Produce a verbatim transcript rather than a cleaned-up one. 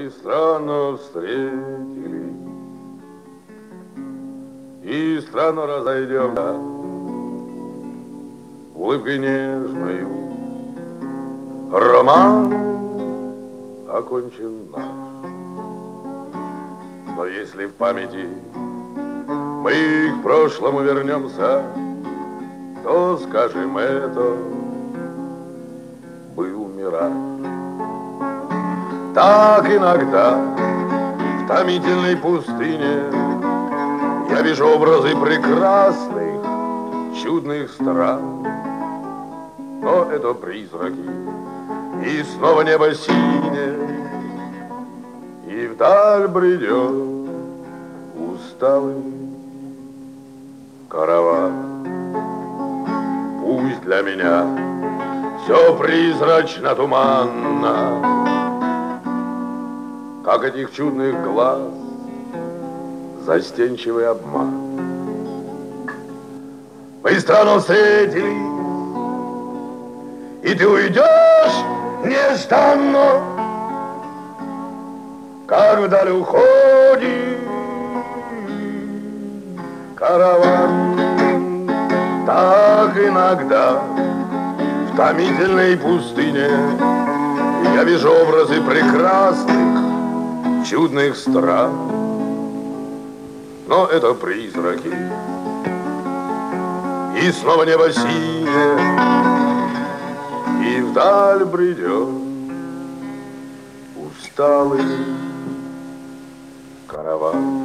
Мы странно встретились и странно разойдемся улыбкой нежною. Роман окончен наш. Но если в памяти мы к прошлому вернемся, то скажем, это был мираж. Так иногда в томительной пустыне я вижу образы прекрасных, чудных стран. Но это призраки, и снова небо синее, и вдаль бредет усталый караван. Пусть для меня все призрачно, туманно, как этих чудных глаз застенчивый обман. Мы странно встретились, и ты уйдешь нежданно, как вдаль уходит караван. Так иногда в томительной пустыне я вижу образы прекрасных, чудных стран. Но это призраки, и снова небо синее, и вдаль бредет усталый караван.